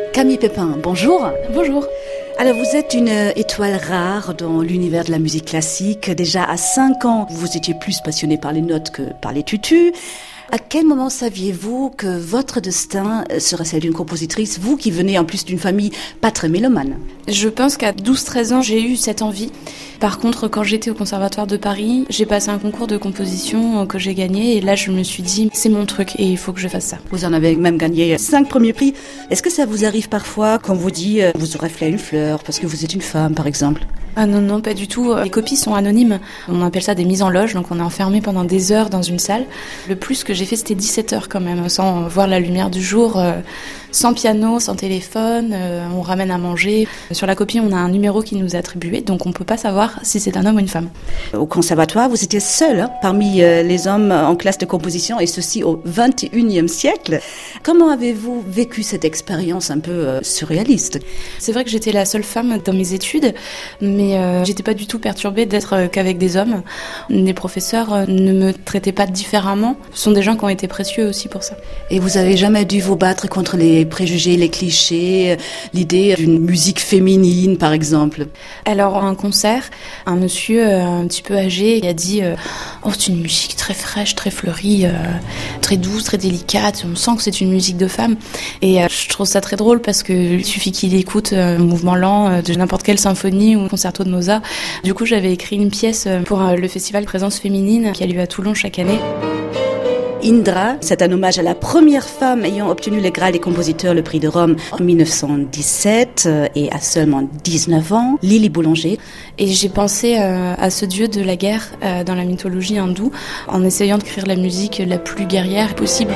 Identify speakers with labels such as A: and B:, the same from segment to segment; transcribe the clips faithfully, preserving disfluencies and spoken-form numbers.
A: Camille Pépin, bonjour.
B: Bonjour.
A: Alors vous êtes une étoile rare dans l'univers de la musique classique. Déjà à cinq ans, vous étiez plus passionnée par les notes que par les tutus. À quel moment saviez-vous que votre destin serait celle d'une compositrice, vous qui venez en plus d'une famille pas très mélomane?
B: Je pense qu'à douze treize ans, j'ai eu cette envie. Par contre, quand j'étais au Conservatoire de Paris, j'ai passé un concours de composition que j'ai gagné et là je me suis dit, c'est mon truc et il faut que je fasse ça.
A: Vous en avez même gagné cinq premiers prix. Est-ce que ça vous arrive parfois qu'on vous dit, vous aurez fait une fleur parce que vous êtes une femme par exemple?
B: Ah non, non, pas du tout. Les copies sont anonymes. On appelle ça des mises en loge, donc on est enfermé pendant des heures dans une salle. Le plus que j'ai fait, c'était dix-sept heures quand même, sans voir la lumière du jour, euh, sans piano, sans téléphone, euh, on ramène à manger. Sur la copie, on a un numéro qui nous est attribué, donc on peut pas savoir si c'est un homme ou une femme.
A: Au conservatoire, vous étiez seul hein, parmi euh, les hommes en classe de composition, et ceci au vingt et unième siècle. Comment avez-vous vécu cette expérience un peu euh, surréaliste?
B: C'est vrai que j'étais la seule femme dans mes études, mais Mais euh, j'étais pas du tout perturbée d'être euh, qu'avec des hommes. Les professeurs euh, ne me traitaient pas différemment. Ce sont des gens qui ont été précieux aussi pour ça.
A: Et vous avez jamais dû vous battre contre les préjugés, les clichés, l'idée d'une musique féminine par exemple?
B: Alors à un concert, un monsieur euh, un petit peu âgé a dit euh, « Oh, c'est une musique très fraîche, très fleurie, euh, très douce, très délicate. On sent que c'est une musique de femme. » Et euh, je trouve ça très drôle parce qu'il suffit qu'il écoute euh, un mouvement lent euh, de n'importe quelle symphonie ou concert de Mozart. Du coup, j'avais écrit une pièce pour le festival Présence Féminine qui a lieu à Toulon chaque année.
A: Indra, c'est un hommage à la première femme ayant obtenu le Graal des compositeurs, le prix de Rome en mille neuf cent dix-sept et à seulement dix-neuf ans, Lily Boulanger.
B: Et j'ai pensé euh, à ce dieu de la guerre euh, dans la mythologie hindoue en essayant de créer la musique la plus guerrière possible.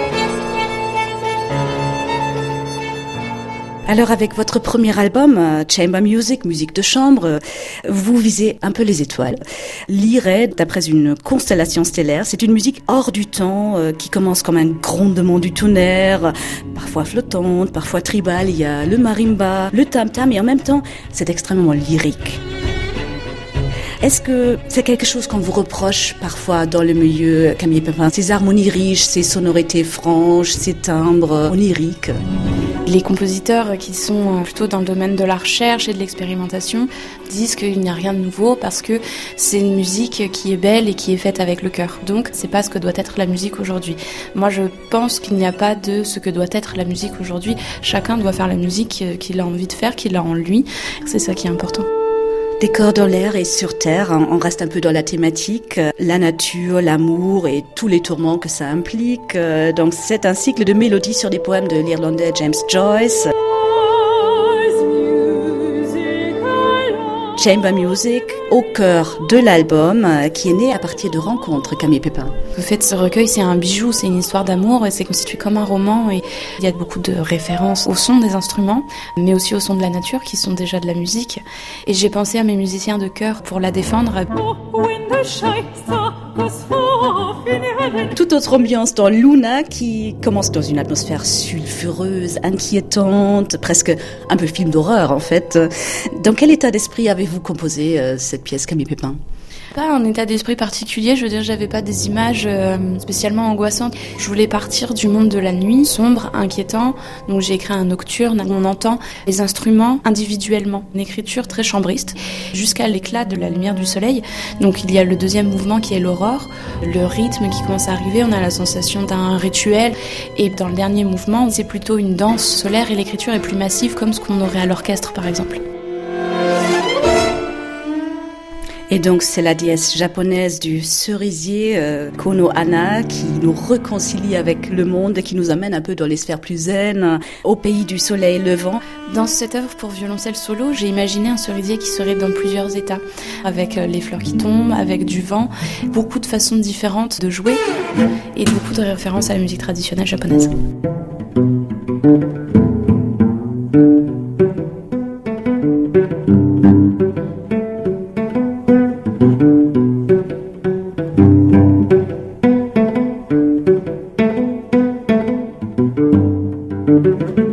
A: Alors avec votre premier album, Chamber Music, musique de chambre, vous visez un peu les étoiles. L'Irée, d'après une constellation stellaire, c'est une musique hors du temps qui commence comme un grondement du tonnerre, parfois flottante, parfois tribale. Il y a le marimba, le tam-tam et en même temps, c'est extrêmement lyrique. Est-ce que c'est quelque chose qu'on vous reproche parfois dans le milieu, Camille Pépin? Ces harmonies riches, ces sonorités franches, ces timbres oniriques?
B: Les compositeurs qui sont plutôt dans le domaine de la recherche et de l'expérimentation disent qu'il n'y a rien de nouveau parce que c'est une musique qui est belle et qui est faite avec le cœur. Donc c'est pas ce que doit être la musique aujourd'hui. Moi je pense qu'il n'y a pas de ce que doit être la musique aujourd'hui. Chacun doit faire la musique qu'il a envie de faire, qu'il a en lui. C'est ça qui est important.
A: Des corps dans l'air et sur terre, on reste un peu dans la thématique, la nature, l'amour et tous les tourments que ça implique. Donc c'est un cycle de mélodies sur des poèmes de l'Irlandais James Joyce. Chamber Music, au cœur de l'album, qui est né à partir de rencontres, Camille Pépin.
B: En fait, ce recueil, c'est un bijou, c'est une histoire d'amour, et c'est constitué comme un roman, et il y a beaucoup de références au son des instruments, mais aussi au son de la nature, qui sont déjà de la musique. Et j'ai pensé à mes musiciens de chœur pour la défendre.
A: Toute autre ambiance dans Luna, qui commence dans une atmosphère sulfureuse, inquiétante, presque un peu film d'horreur en fait. Dans quel état d'esprit avez-vous composé euh, cette pièce, Camille Pépin?
B: Pas un état d'esprit particulier, je veux dire, j'avais pas des images euh, spécialement angoissantes. Je voulais partir du monde de la nuit, sombre, inquiétant, donc j'ai écrit un nocturne où on entend les instruments individuellement, une écriture très chambriste, jusqu'à l'éclat de la lumière du soleil. Donc il y a le deuxième mouvement qui est l'aurore, le rythme qui commence à arriver, on a la sensation d'un rituel, et dans le dernier mouvement, c'est plutôt une danse solaire et l'écriture est plus massive comme ce qu'on aurait à l'orchestre par exemple.
A: Et donc c'est la déesse japonaise du cerisier, euh, Konohana, qui nous réconcilie avec le monde et qui nous amène un peu dans les sphères plus zen, au pays du soleil levant.
B: Dans cette œuvre pour violoncelle solo, j'ai imaginé un cerisier qui serait dans plusieurs états, avec les fleurs qui tombent, avec du vent, beaucoup de façons différentes de jouer et beaucoup de références à la musique traditionnelle japonaise.
A: Thank you.